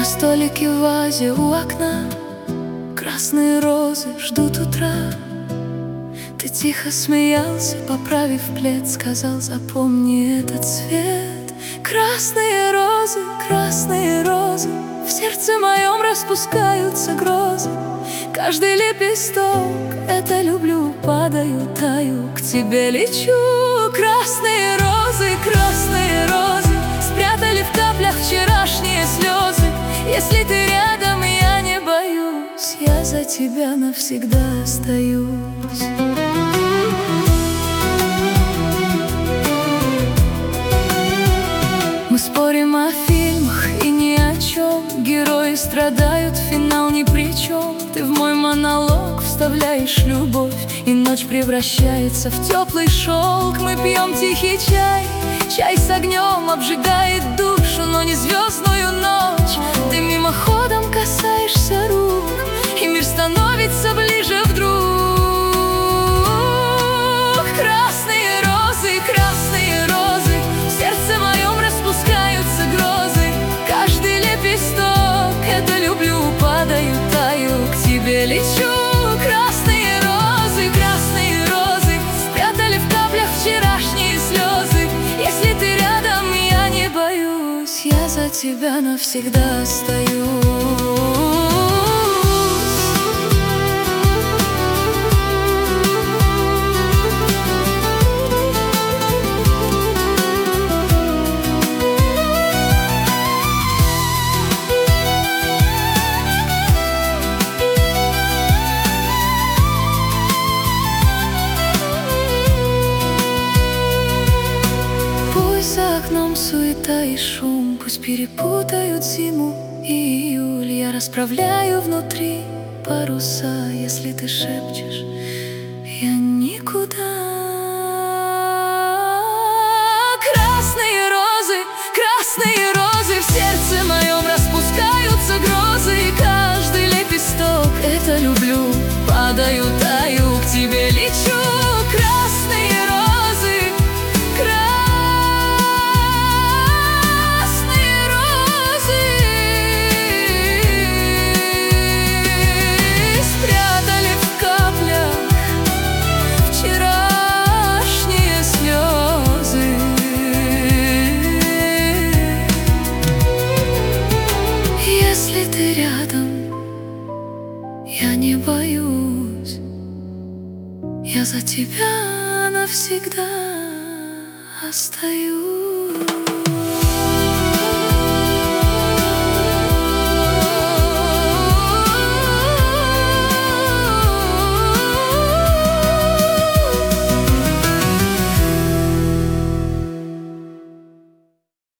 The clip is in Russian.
На столике в вазе у окна красные розы ждут утра. Ты тихо смеялся, поправив плед, сказал: запомни этот цвет. Красные розы, в сердце моем распускаются грозы. Каждый лепесток — это люблю, падаю, таю, к тебе лечу. Красные розы, спрятали в каплях вчерашние слезы. Если ты рядом, я не боюсь, я за тебя навсегда остаюсь. Мы спорим о фильмах и ни о чем. Герои страдают, финал ни при чем. Ты в мой монолог вставляешь любовь, и ночь превращается в теплый шелк. Мы пьем тихий чай с огнем обжигает душу, но не звездную ночь. Ты мимоходом касаешься рук, и мир становится ближе вдруг. Красные розы, в сердце моем распускаются грозы. Каждый лепесток — это люблю, падаю, таю, к тебе лечу. Красные розы, спрятали в каплях вчерашние слезы. Если ты рядом, я не боюсь, я за тебя навсегда остаюсь. За окном суета и шум, пусть перепутают зиму и июль. Я расправляю внутри паруса, если ты шепчешь, я никуда. Красные розы, в сердце моем распускаются грозы. И каждый лепесток — это люблю, падаю, таю, к тебе лечу. Красные розы, я не боюсь, я за тебя навсегда остаюсь.